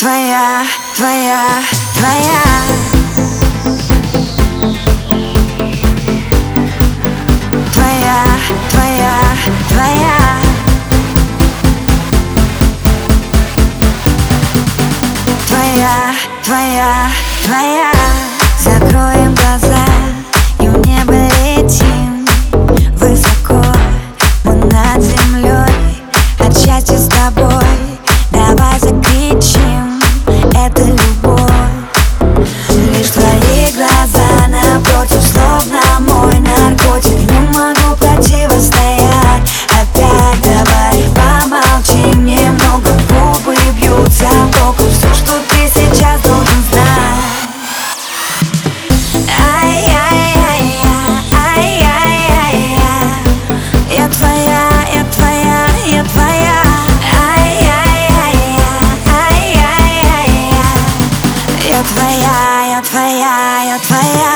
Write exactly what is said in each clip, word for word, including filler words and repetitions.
твоя, твоя, твоя. Твоя, твоя, твоя. Твоя, твоя, твоя. Закроем глаза и в небо летим высоко. Мы над землей от счастья с тобой. Давай закричим, это любовь. Лишь твои глаза напротив, словно мой наркотик. Не могу противостоять. Опять давай помолчим немного, губы бьются в току. Все, что ты сейчас должен знать. Ай-яй-яй-я, ай-яй-яй-я. Я твоя, я твоя, я твоя. Ай-яй-яй-я, ай-яй-яй-я. Я твоя, я твоя, я твоя.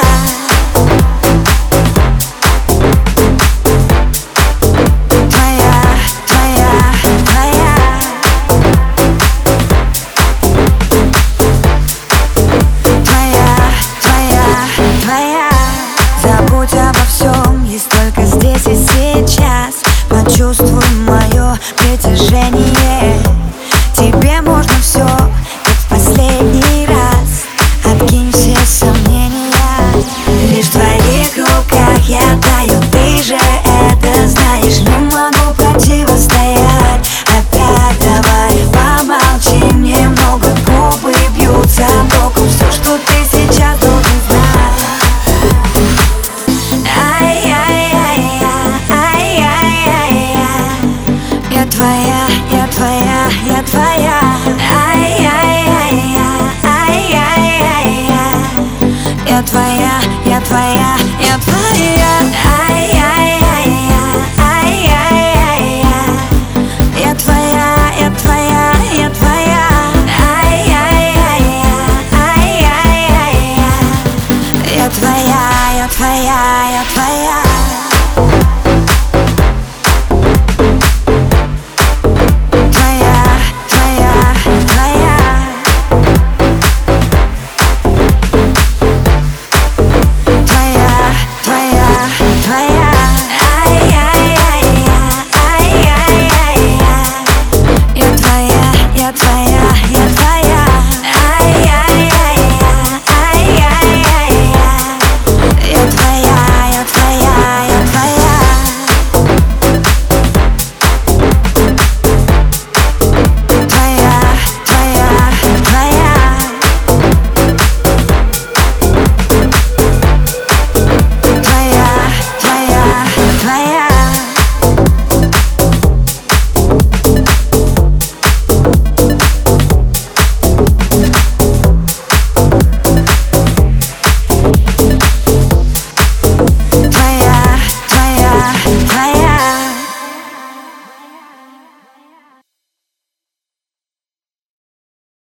Забудь обо всем, есть только здесь и сейчас. Почувствуй мое притяжение. Тебе можно все, как в последний раз. Откинь все сомнения. Лишь в твоих руках я таю, ты же это знаешь. Не могу противостоять. Опять давай помолчим немного, губы бьются боком. Все, что ты сейчас должен знать. Я твоя, я твоя, я твоя. Ай-яй-яй-я, ай-яй-яй-я. Я твоя, я твоя, я твоя. Ай-яй-яй-я, ай-яй-яй-я. Я твоя, я твоя, я твоя. Ай-яй-яй-я, ай-яй-яй-я. Я твоя, я твоя, я твоя. Я твоя.